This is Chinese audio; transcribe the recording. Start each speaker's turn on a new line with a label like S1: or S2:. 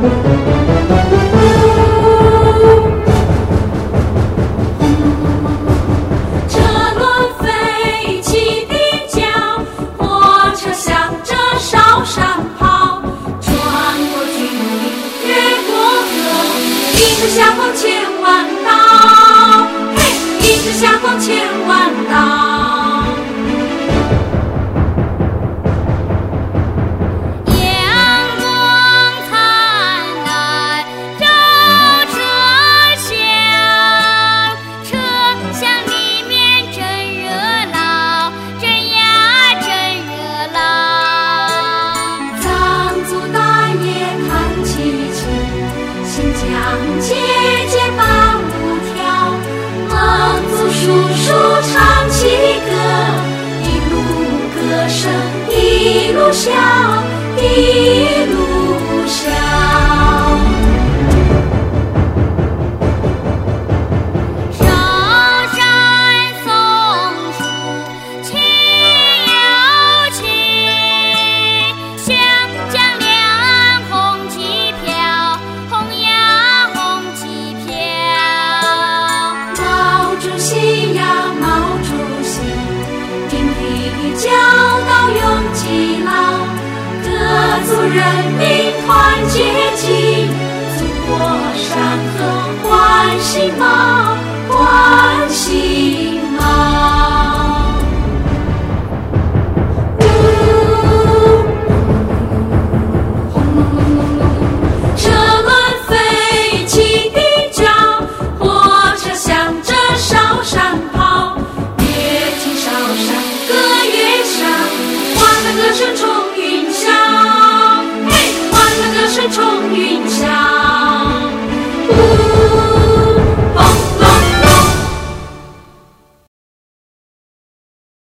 S1: 下光千万道，嘿，一直下光千万道。
S2: 阳光灿烂照车厢，车厢里面真热闹，真呀真热闹。
S1: 藏族大爷弹齐琴，新疆姐姐伴舞跳，蒙族叔叔唱起歌，一路歌声一路笑，一路笑。
S2: 上山松树青又青，湘江两岸红旗飘，红呀红旗飘。
S1: 毛主席呀毛主席，顶礼教导永记牢，各族人民团结起，祖国山河欢喜茂，欢喜茂。车轮飞起地脚，火车响着韶山跑，越听韶山歌越响，欢乐歌声充